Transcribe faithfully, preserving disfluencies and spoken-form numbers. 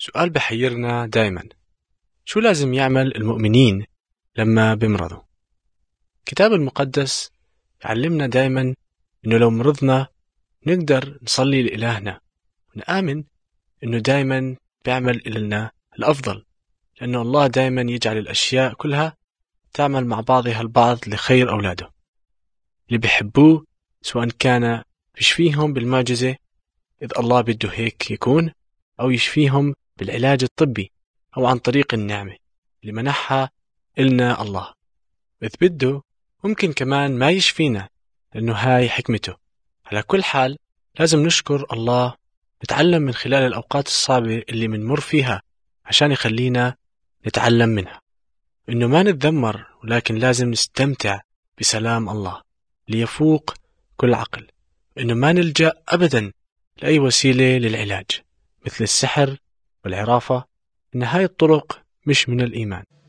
سؤال بحيرنا دايما، شو لازم يعمل المؤمنين لما بمرضوا؟ الكتاب المقدس يعلمنا دايما إنه لو مرضنا نقدر نصلي لإلهنا ونآمن إنه دايما بيعمل لنا الأفضل، لأنه الله دايما يجعل الأشياء كلها تعمل مع بعضها البعض لخير أولاده اللي بيحبوه، سواء كان يشفيهم بالمعجزة إذ الله بده هيك يكون، أو يشفيهم بالعلاج الطبي أو عن طريق النعمة اللي منحها إلنا الله. إذ بده ممكن كمان ما يشفينا لأنه هاي حكمته. على كل حال لازم نشكر الله، نتعلم من خلال الأوقات الصعبة اللي منمر فيها عشان يخلينا نتعلم منها، إنه ما نتذمر ولكن لازم نستمتع بسلام الله ليفوق كل عقل، إنه ما نلجأ أبدا لأي وسيلة للعلاج مثل السحر والعرافة، إن هاي الطرق مش من الإيمان.